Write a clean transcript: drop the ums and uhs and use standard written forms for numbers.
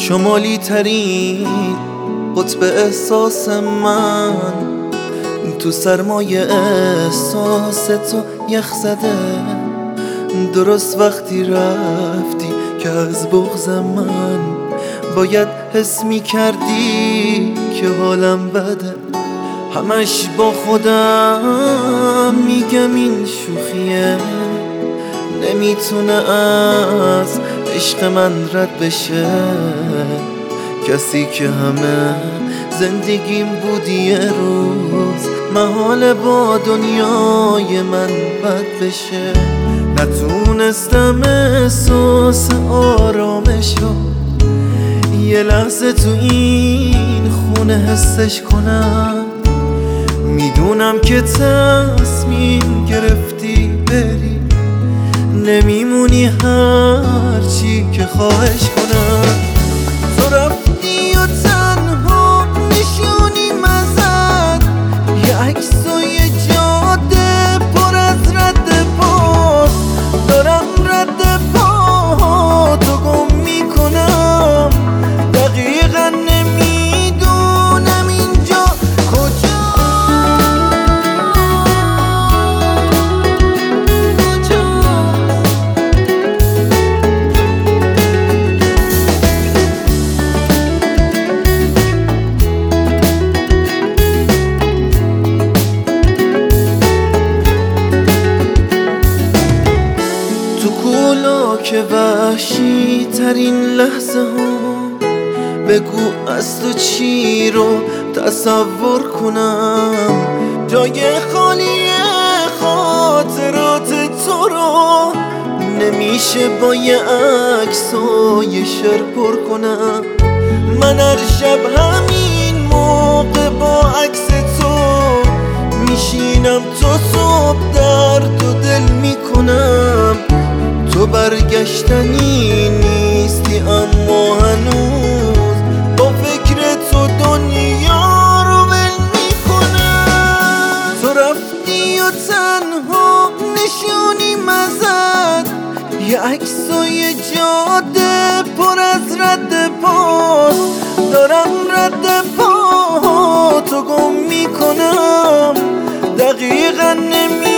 شمالی ترین قطب احساس من، تو سرمایه احساس تو یخ زده. درست وقتی رفتی که از بغض من باید حس می کردی که حالم بده. همش با خودم میگم این شوخیه، نمیتونه از عشق من رد بشه. کسی که همه زندگیم بود یه روز محال با دنیای من بد بشه. نتونستم احساس آرامشو یه لحظه تو این خونه حسش کنم. میدونم که تصمیم گرفتی بری، نمیمونی هرچی که خواهش کنم. تو رفتی و تنها نشونیم ازت، یه عکس و یه جاده پر از رد پا. دارم رد پا تو گم میکنم، دقیقا نمیدونم اینجا کجا. تو کولا که وحشی ترین لحظه ها، بگو از تو چی رو تصور کنم. جای خالی خاطرات تو رو نمیشه با یه عکس و یه شعر پر کنم. من هر شب همین موقع با عکس تو میشینم، تو صبح درد و دل میکنم. تو برگشتنی نیستی اما هنوز با فکر تو دنیا رو ول میکنم. تو رفتی و تنها نشونیم ازت، یه عکس و یه جاده پر از رد پاست. دارم رد پا تو گم میکنم، دقیقا